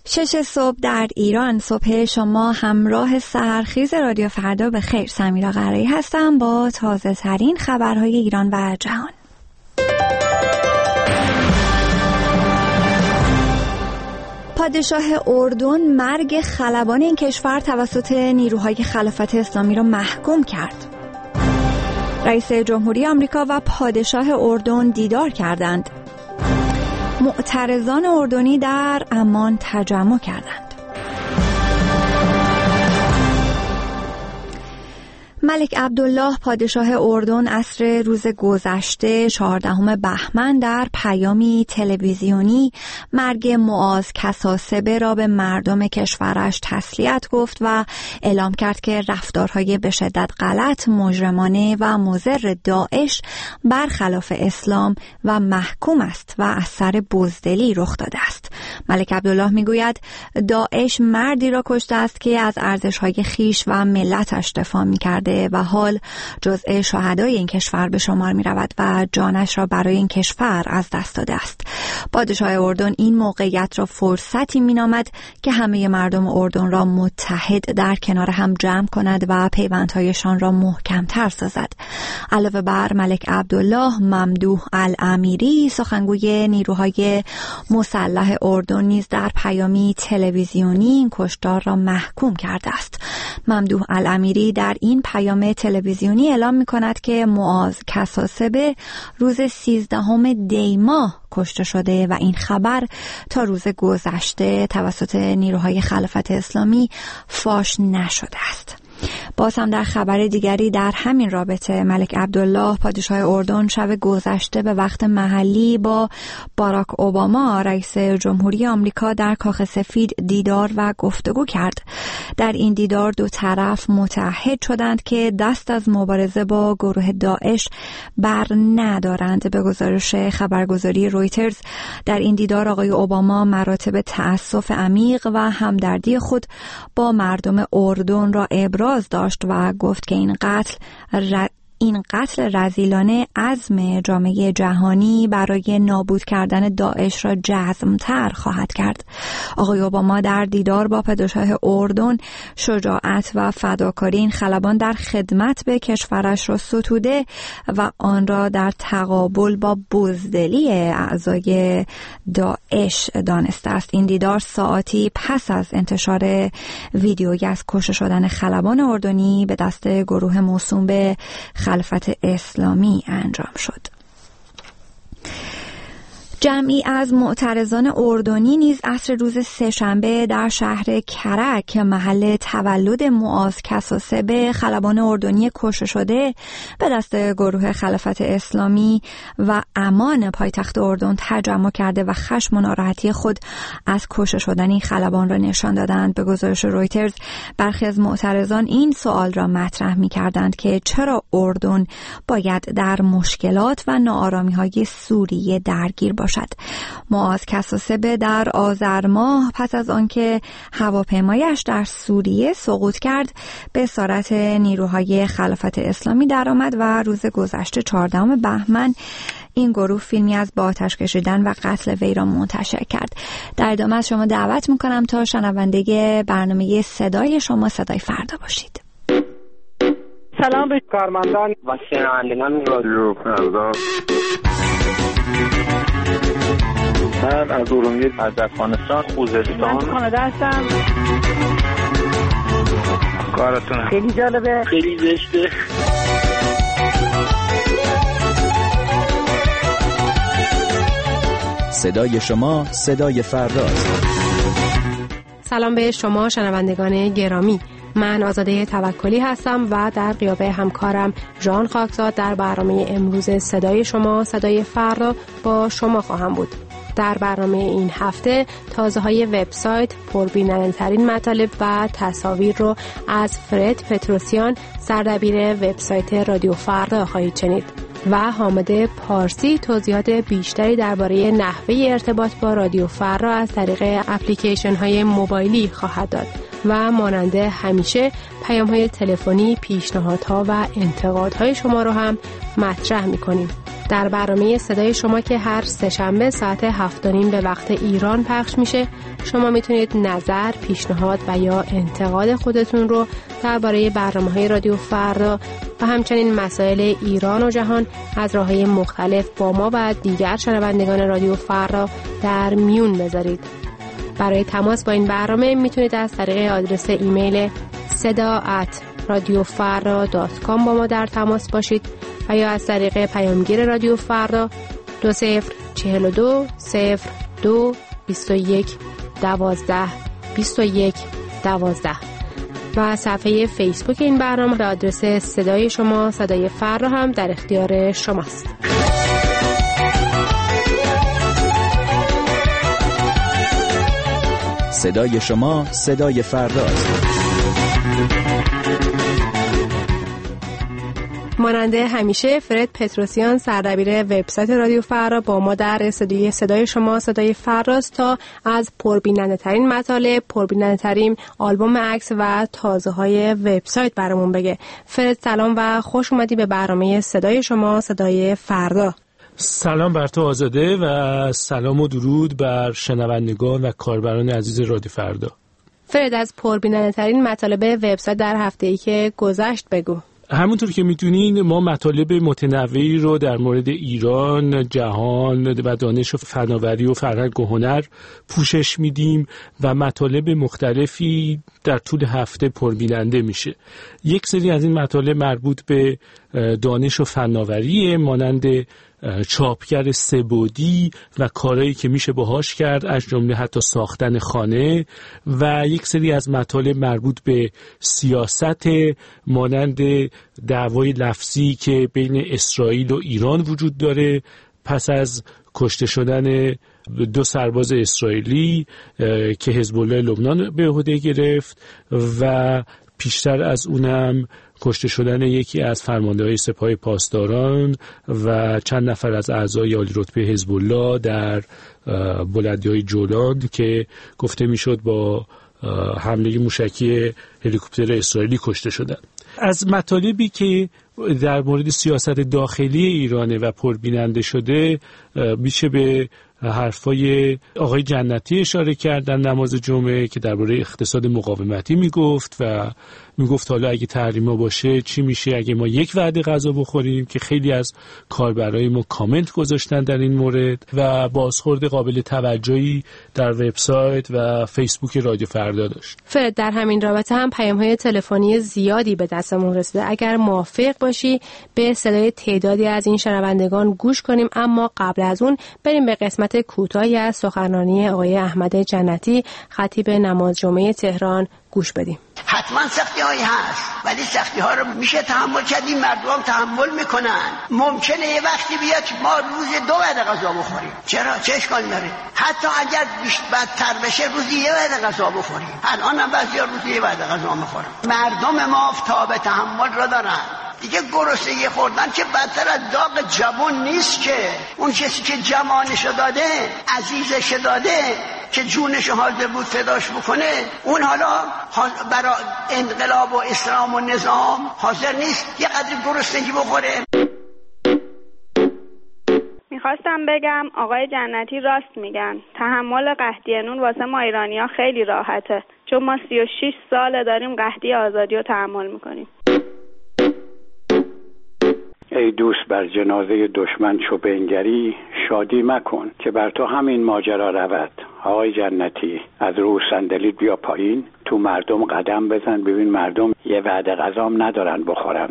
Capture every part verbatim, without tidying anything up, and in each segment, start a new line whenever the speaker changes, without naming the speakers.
شش صبح در ایران، صبح شما همراه سحرخیز رادیو فردا به خیر. سمیرا قرایی هستم با تازه ترین خبرهای ایران و جهان. پادشاه اردن مرگ خلبان این کشور توسط نیروهای خلافت اسلامی را محکوم کرد. رئیس جمهوری آمریکا و پادشاه اردن دیدار کردند. معترضان اردنی در عمان تجمع کردند. ملک عبدالله پادشاه اردن عصر روز گذشته چهاردهم بهمن در پیامی تلویزیونی مرگ معاذ کساسبه را به مردم کشورش تسلیت گفت و اعلام کرد که رفتارهای به شدت غلط، مجرمانه و مضر داعش برخلاف اسلام و محکوم است و از سر بزدلی رخ داده است. ملک عبدالله میگوید داعش مردی را کشته است که از ارزش‌های خیش و ملتش دفاع می‌کرد و حال جزء شهدای این کشور به شمار می رود و جانش را برای این کشور از دست داده است. پادشاه اردن این موقعیت را فرصتی می نامد که همه مردم اردن را متحد در کنار هم جمع کند و پیوندهایشان را محکم‌تر سازد. علاوه بر ملک عبدالله، ممدوح الامیری سخنگوی نیروهای مسلح اردن نیز در پیامی تلویزیونی این کشتار را محکوم کرده است. ممدوح الامیری در این پیام تلویزیونی اعلام می کند که معاذ کساسبه روز سیزدهم دی ماه کشته شده و این خبر تا روز گذشته توسط نیروهای خلافت اسلامی فاش نشده است. باز هم در خبر دیگری در همین رابطه، ملک عبدالله پادشاه اردن شب گذشته به وقت محلی با باراک اوباما رئیس جمهوری آمریکا در کاخ سفید دیدار و گفتگو کرد. در این دیدار دو طرف متعهد شدند که دست از مبارزه با گروه داعش بر ندارند. به گزارش خبرگزاری رویترز در این دیدار آقای اوباما مراتب تأسف عمیق و همدردی خود با مردم اردن را ابراز داشت و گفت که این قتل ر... این قتل رذیلانه عزم جامعه جهانی برای نابود کردن داعش را جزم‌تر خواهد کرد. آقای اوباما در دیدار با پادشاه اردن شجاعت و فداکاری این خلبان در خدمت به کشورش را ستوده و آن را در تقابل با بزدلی اعضای داعش دانسته است. این دیدار ساعتی پس از انتشار ویدیویی از کشته شدن خلبان اردنی به دست گروه موسوم به خلافت اسلامی انجام شد. جمعی از معترضان اردنی نیز عصر روز سه‌شنبه در شهر کرک محل تولد معاذ کساسبه خلبان اردنی کشته شده به دست گروه خلافت اسلامی و عمان پایتخت اردن تجمع کرده و خشم و ناراحتی خود از کشته شدن این خلبان را نشان دادند. به گزارش رویترز برخی از معترضان این سوال را مطرح می‌کردند که چرا اردن باید در مشکلات و ناآرامی‌های سوریه درگیر باشد. معاذ کساسبه در آذر ماه پس از آنکه هواپیمایش در سوریه سقوط کرد به اسارت نیروهای خلافت اسلامی درآمد و روز گذشته چهاردهم بهمن این گروه فیلمی از با آتش کشیدن و قتل وی را منتشر کرد. در ادامه از شما دعوت میکنم تا شنونده برنامه صدای شما صدای فردا باشید.
سلام به کارمندان و شنوندگان رادیو فردا.
من از ارومیه، از افغانستان، خوزستان.
من کانادا هستم.
کارتون
خیلی جالبه،
خیلی زشته.
صدای شما صدای فرداست.
سلام به شما شنوندگان گرامی. من آزاده توکلی هستم و در غیاب همکارم ژان خاکزاد در برنامه امروز صدای شما صدای فردا با شما خواهم بود. در برنامه این هفته تازه های وبسایت، پربیننده‌ترین مطالب و تصاویر رو از فرد پتروسیان سردبیر وبسایت رادیو فردا خواهید شنید و حامد پارسی توضیحات بیشتری درباره نحوه ارتباط با رادیو فردا از طریق اپلیکیشن های موبایلی خواهد داد و مانند همیشه پیام های تلفنی، پیشنهادها و انتقادهای شما رو هم مطرح می‌کنیم. در برنامه صدای شما که هر سه‌شنبه ساعت هفت و نیم به وقت ایران پخش میشه، شما میتونید نظر، پیشنهاد و یا انتقاد خودتون رو درباره برنامه‌های رادیو فردا و همچنین مسائل ایران و جهان از راه‌های مختلف با ما و دیگر شنوندگان رادیو فردا در میون بذارید. برای تماس با این برنامه میتونید از طریق آدرس ایمیل صدا ات رادیو فردا دات کام با ما در تماس باشید و یا از طریق پیامگیر رادیو فردا دو صفر چهل و دو صفر دو بیست و یک دوازده بیست و یک دوازده و صفحه فیسبوک این برنامه به آدرس صدای شما صدای فردا هم در اختیار شماست.
صدای شما صدای فرداست.
ماننده همیشه فرد پتروسیان سردبیر وبسایت رادیو فردا با ما در استودیوی صدای شما صدای فرداست تا از پربیننده ترین مطالب، پربیننده ترین آلبوم عکس و تازه های وبسایت برامون بگه. فرد سلام و خوش اومدی به برنامه صدای شما صدای فردا.
سلام بر تو آزاده و سلام و درود بر شنوندگان و کاربران عزیز رادیو فردا.
فرد از پربیننده ترین مطالب وبسایت در هفته‌ای که گذشت بگو.
همونطور که میدونین ما مطالب متنوعی رو در مورد ایران، جهان و دانش و فناوری و فرهنگ و هنر پوشش میدیم و مطالب مختلفی در طول هفته پربیننده میشه. یک سری از این مطالب مربوط به دانش و فناوری مانند چاپگر سه‌بعدی و کارهایی که میشه باهاش کرد، از جمله حتی ساختن خانه، و یک سری از مطالب مربوط به سیاست مانند دعوای لفظی که بین اسرائیل و ایران وجود داره پس از کشته شدن دو سرباز اسرائیلی که حزب الله لبنان به عهده گرفت و پیشتر از اونم کشته شدن یکی از فرمانده‌های سپاه پاسداران و چند نفر از اعضای عالی رتبه حزب الله در بلندی‌های جولان که گفته میشد با حمله موشکی هلیکوپتر اسرائیلی کشته شدند. از مطالبی که در مورد سیاست داخلی ایرانه و پربیننده شده میشه به حرفای آقای جنتی اشاره کرد در نماز جمعه که درباره اقتصاد مقاومتی میگفت و میگفت حالا اگه تحریما باشه چی میشه اگه ما یک وعده غذا بخوریم، که خیلی از کاربرای ما کامنت گذاشتن در این مورد و بازخورد قابل توجهی در وبسایت و فیسبوک رادیو فردا داشت.
فرد در همین رابطه هم پیام‌های تلفنی زیادی به دستمون رسیده. اگر موافق باشی به صدای تعدادی از این شنوندگان گوش کنیم، اما قبل از اون بریم به قسمت کوتاهی از سخنرانی آقای احمد جنتی خطیب نماز جمعه تهران گوش بدیم.
حتما سختی هایی هست ولی سختی ها رو میشه تحمل کرد، این مردم تحمل میکنن. ممکنه یه وقتی بیاد که ما روز دو وعده غذا بخوریم، چرا؟ چه اشکالی داره؟ حتی اگر بدتر بشه روزی یه وعده غذا بخوریم. الان هم بعضیا روزی یه وعده غذا میخورن. مردم ما تاب تحمل رو دارن. دیگه گرسنگی خوردن که بدتر از داغ جوان نیست. که اون کسی که جمالشو داده، عزیزشو داده، که جونشو حاضر بود فداش بکنه، اون حالا برای انقلاب و اسلام و نظام حاضر نیست یه قدر گرسنگی بخوره.
میخواستم بگم آقای جنتی راست میگن. تحمل قحطی نون واسه ما ایرانی‌ها خیلی راحته، چون ما سی و شش ساله داریم قحطی آزادی رو تحمل میکنیم.
ای دوست بر جنازه دشمن چو بنگری، شادی مکن که بر تو همین ماجرا رود. آقای جنتی از رو صندلیت بیا پایین، تو مردم قدم بزن، ببین مردم یه وعده غذام ندارن بخورن.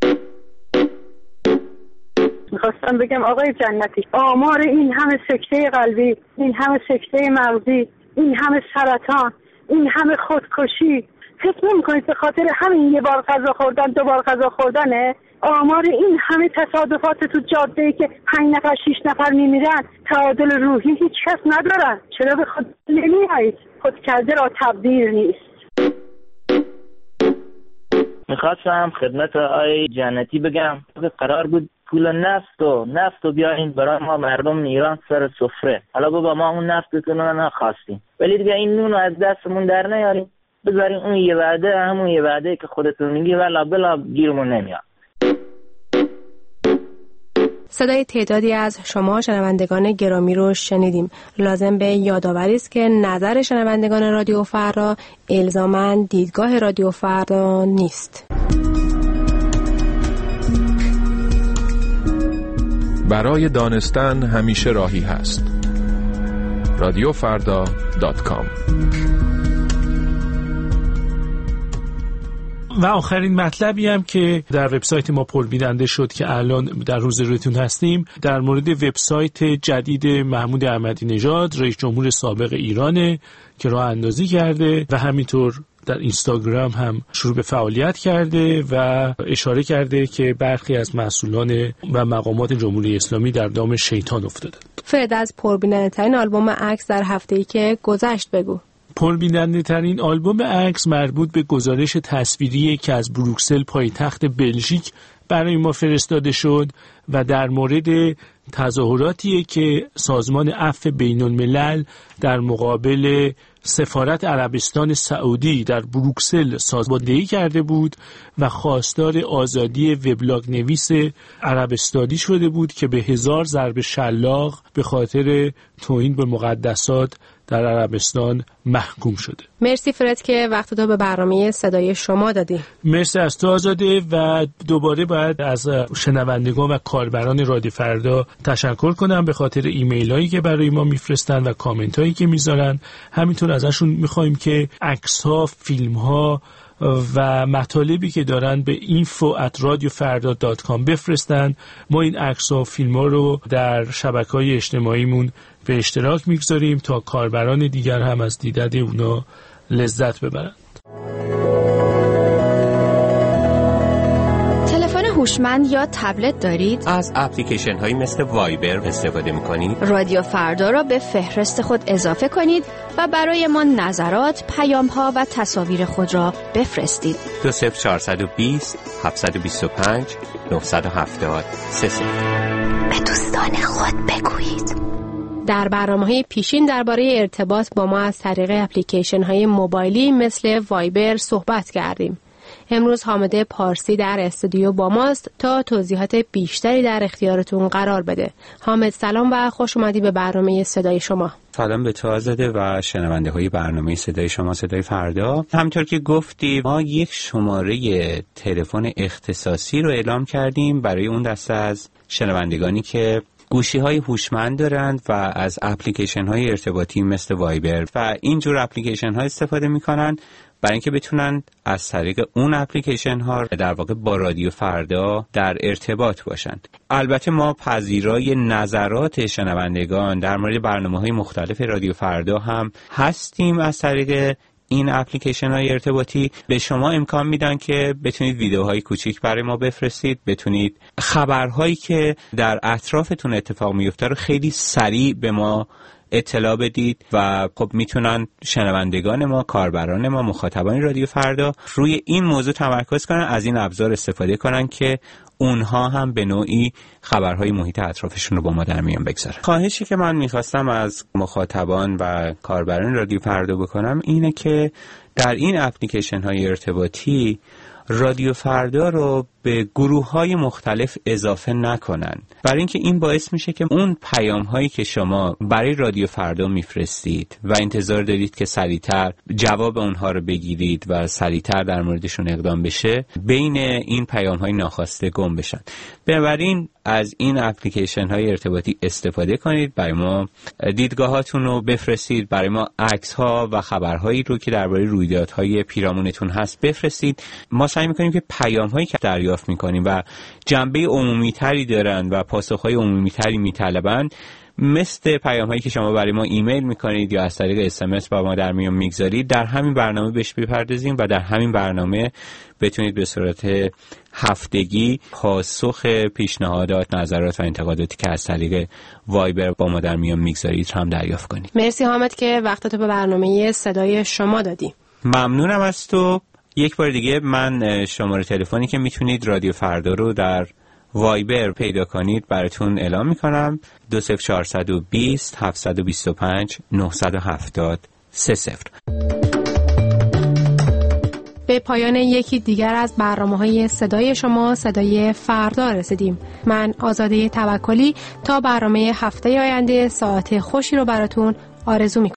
میخواستم بگم آقای جنتی، آمار این همه سکته قلبی، این همه سکته مغزی، این همه سرطان، این همه خودکشی، فکر نمی‌کنید به خاطر همین یه بار غذا خوردن، دو بار غذا خوردنه؟ آمار این همه تصادفات تو جاده‌ای که پنج نفر شش نفر میمیرن، تعادل روحی هیچ کس ندارن. چرا به خود نمیایید؟ خود کرده را تبدیل نیست.
میخواستم خدمت آقای جنتی بگم قرار بود پول نفت و نفت و بیارین برای ما مردم ایران سر سفره. حالا بابا ما اون نفتتون رو نخواستیم، ولی دیگه این نون رو از دستمون در نیاریم، بذارین اون یه وعده همون یه وعده که خودتون میگی ولا بلا گیرمون نمیاد.
صدای تعدادی از شما شنوندگان گرامی رو شنیدیم. لازم به یادآوری است که نظر شنوندگان رادیو فردا الزاماً دیدگاه رادیو فردا نیست.
برای دانستن همیشه راهی هست. رادیو فردا دات کام.
و آخرین مطلبی هم که در وبسایت ما پربیننده شد که الان در روز رویتون هستیم، در مورد وبسایت جدید محمود احمدی نژاد رئیس جمهور سابق ایرانه که راه اندازی کرده و همینطور در اینستاگرام هم شروع به فعالیت کرده و اشاره کرده که برخی از مسئولان و مقامات جمهوری اسلامی در دام شیطان افتادند.
فرد از پربیننده ترین آلبوم عکس در هفته‌ای که گذشت بگو.
پربیننده ترین آلبوم عکس مربوط به گزارش تصویری که از بروکسل پایتخت بلژیک برای ما فرستاده شد و در مورد تظاهراتیه که سازمان عفو بین الملل در مقابل سفارت عربستان سعودی در بروکسل سازماندهی کرده بود و خواستار آزادی وبلاگ نویس عربستانی شده بود که به هزار ضرب شلاق به خاطر توهین به مقدسات در عربستان محکوم شده.
مرسی فرد که وقت تو به برنامه صدای شما دادی.
مرسی از تو آزاده و دوباره باید از شنوندگان و کاربران رادیو فردا تشکر کنم به خاطر ایمیل هایی که برای ما میفرستن و کامنت هایی که میذارن. همینطور ازشون میخوایم که عکس ها، فیلم ها و مطالبی که دارن به اینفو ات رادیو فردا دات کام بفرستن. ما این عکس ها و فیلم ها رو در شبکه‌های اجتماعیمون به اشتراک میگذاریم تا کاربران دیگر هم از دیدن اونا لذت ببرن.
تلفن هوشمند یا تبلت دارید؟
از اپلیکیشن هایی مثل وایبر استفاده میکنید؟
رادیو فردا را به فهرست خود اضافه کنید و برای ما نظرات، پیام ها و تصاویر خود را بفرستید.
دو صفر چهارصد و بیست هفتصد و بیست و پنج نهصد و هفتاد سه صفر.
به دوستان خود بگویید.
در برنامه‌های پیشین درباره ارتباط با ما از طریق اپلیکیشن‌های موبایلی مثل وایبر صحبت کردیم. امروز حامد پارسی در استودیو با ماست تا توضیحات بیشتری در اختیارتون قرار بده. حامد سلام و خوش اومدی به برنامه صدای شما.
سلام به تو آزاده و شنونده های برنامه صدای شما صدای فردا. همطور که گفتی ما یک شماره تلفن اختصاصی رو اعلام کردیم برای اون دسته از شنوندگانی که گوشی های هوشمند دارند و از اپلیکیشن های ارتباطی مثل وایبر و اینجور اپلیکیشن ها استفاده میکنن برای اینکه بتونن از طریق اون اپلیکیشن ها در واقع با رادیو فردا در ارتباط باشن. البته ما پذیرای نظرات شنوندگان در مورد برنامه‌های مختلف رادیو فردا هم هستیم. از طریق این اپلیکیشن های ارتباطی به شما امکان میدن که بتونید ویدیوهای کوچیک برای ما بفرستید، بتونید خبرهایی که در اطرافتون اتفاق میفته رو خیلی سریع به ما اطلاع بدید و خب میتونن شنوندگان ما، کاربران ما، مخاطبان رادیو فردا روی این موضوع تمرکز کنن، از این ابزار استفاده کنن که اونها هم به نوعی خبرهای محیط اطرافشون رو با ما در میان بگذارن. خواهشی که من میخواستم از مخاطبان و کاربران رادیو فردا بکنم اینه که در این اپلیکیشن های ارتباطی رادیو فردا رو به گروه های مختلف اضافه نکنن، برای اینکه این باعث میشه که اون پیام هایی که شما برای رادیو فردا میفرستید و انتظار دارید که سریعتر جواب اونها رو بگیرید و سریعتر در موردشون اقدام بشه، بین این پیام های ناخواسته گم بشن. بنابراین از این اپلیکیشن های ارتباطی استفاده کنید، برای ما دیدگاهاتون رو بفرستید، برای ما عکس ها و خبرهایی رو که درباره رویدادهای پیرامونتون هست بفرستید. ما سعی میکنیم که پیام هایی که دریافت میکنیم و جنبه عمومی تری دارن و پاسخهای عمومی تری میطلبند، مثل پیام هایی که شما برای ما ایمیل میکنید یا از طریق اس ام اس با ما در میون میگذارید، در همین برنامه بهش بپردازیم و در همین برنامه بتونید به صورت هفتگی پاسخ پیشنهادات، نظرات و انتقاداتی که از طریق وایبر با ما در میون میگذارید هم دریافت کنید.
مرسی حامد که وقتتو به برنامه صدای شما دادی.
ممنونم از تو. یک بار دیگه من شماره تلفنی که میتونید رادیو فردا رو در وایبر پیدا کنید براتون اعلام میکنم: دو صفر چهارصد و بیست هفتصد و بیست و پنج نهصد و هفتاد سه صفر.
به پایان یکی دیگر از برنامه‌های صدای شما صدای فردا رسیدیم. من آزاده توکلی تا برنامه هفته آینده ساعت خوشی رو براتون آرزو می‌کنم.